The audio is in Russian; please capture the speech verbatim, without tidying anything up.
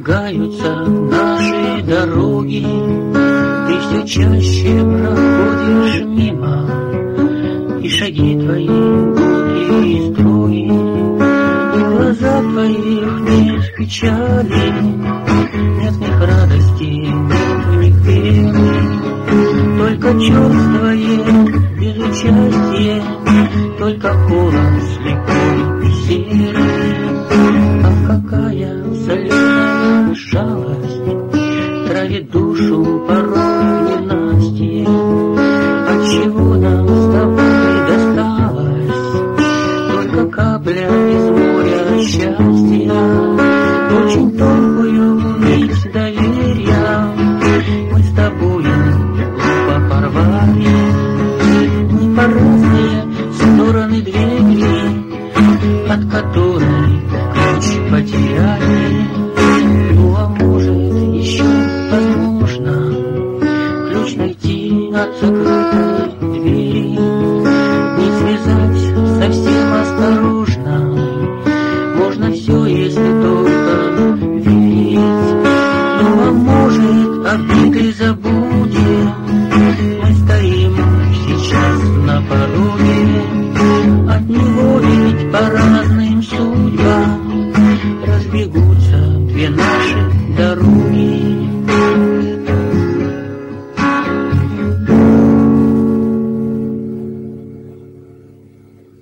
разбегаются наши дороги, ты все чаще проходишь мимо, и шаги твои гулкие и строги, в глазах твоих нет печали, нет в них радости, нет в них веры, только черствое безучастие, только холод слепой и серый. Ах, какая соленая жалость травит душу порой ненастье. Отчего нам с тобой досталось только капля из моря счастья, очень тонкую нить доверия мы с тобою глупо порвали, не по разные стороны двери, от которой ключ потеряли. Ну а может еще возможно ключ найти от закрытой двери.